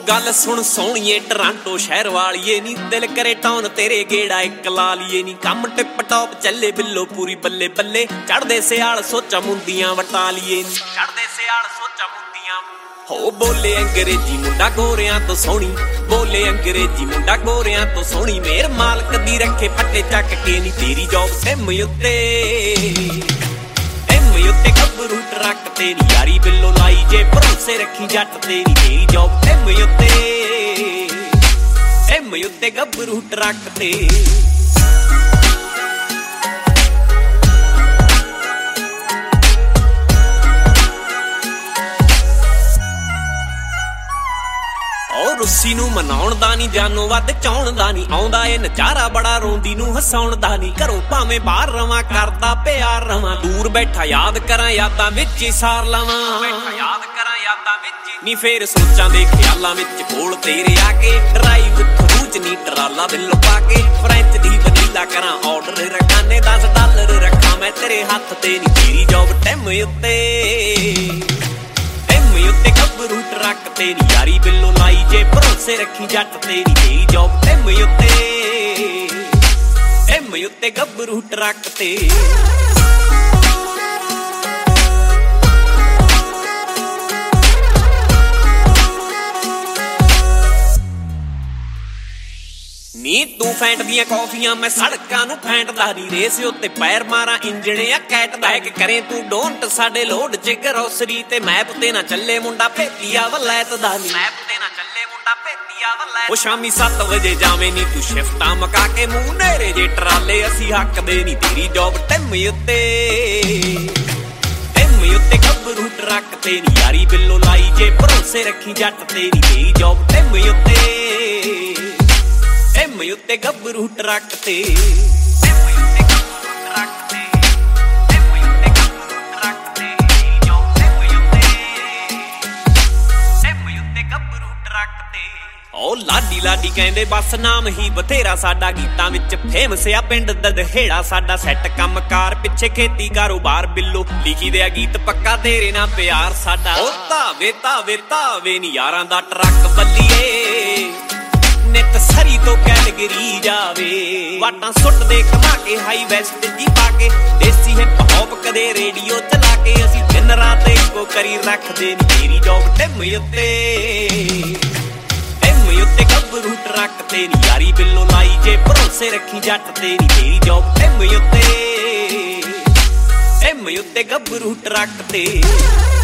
गल सुन सोहणीए टरांटो शहर वालीए नी दिल करे टाउन तेरे गेड़ा एक ला लीए नी कम टिप टॉप चले बिल्लो पूरी बल्ले बल्ले चढ़दे सियाल सोचा मुंदियां वटा लीए नी चढ़दे सियाल सोचा मुंदियां हो बोले अंग्रेजी मुंडा गोरियां तो सोहनी बोले अंग्रेजी मुंडा गोरियां तो सोहनी मेर मालक दी रखे फट्टे चक के नी तेरी जॉब सिम उत्ते उत्ते गबरू ट्रक तेरी यारी बिल्लो लाई जे भरोसे रखी जट तेरी जॉब एम उत्ते गबरू ट्रक ते रुस्सी नूं मनाउण दा नी जानो वध चाउण दा नी आउंदा ए नजारा बड़ा रोंदी नूं हसाउण दा नी घरों भावें बाहर रवां करदा प्यार रवां दूर बैठा याद करां यादां विच ही सार लवां याद करां यादां विच नी फेर सोचां दे ख्यालां विच कोल तेरे आके ड्राइव थरूच नी टराला दिल पाके फ्रेंच दी वनीला करां आर्डर रखाने $10 रखां मैं तेरे हत्थ ते नी तेरी जॉब टैम उत्ते उत्ते गबरू ट्रक तेरी यारी बिल्लो लाई जे भरोसे रखी जट तेरी जॉब एम उत्ते गबरू ट्रक ते नी तू फैंट दियां कॉफियां मैं सड़कां नूं फैंटदा नी रेस उत्ते पैर मारा इंजण या कैट बैक करे तू डोंट साडे लोड च ग्रोसरी ते मैप ते ना चले मुंडा भेतिया वलैत दा नी मैप ते ना चले मुंडा भेतिया वलैत ओ शामी 7 वजे जावे नी तू शिफ्टां मका के मूंह नेरे जे ट्राले असी हक दे नी तेरी जॉब टैम उत्ते गबरू ट्रक तेरी यारी बिल्लो लाई जे भरोसे रखी जट तेरी जॉब टैम उत्ते गबरू ट्रक ते ओ लाडी लाडी कहंदे बस नाम ही बथेरा साडा गीतां विच फेमस आ पिंड ददहेड़ा साडा सैट कमकार पिछे खेती कारोबार बिल्लो लिखी दिया गीत पक्का तेरे नाल प्यार साडा ओ तावे तावे तावे नी यारां दा ट्रक बल्लीए नित सरी तो कैलगरी जावे वाटां सुट दे कमा के हाई वेस्ट जी पाके देसी हिप हॉप कदे रेडियो चला के असी दिन रात एको करी रखदे नी तेरी जॉब टैम उत्ते गबरू ट्रक तेरी यारी बिल्लो लाई जे भरोसे रखी जट तेरी जॉब एम उत्ते गबरू ट्रक ते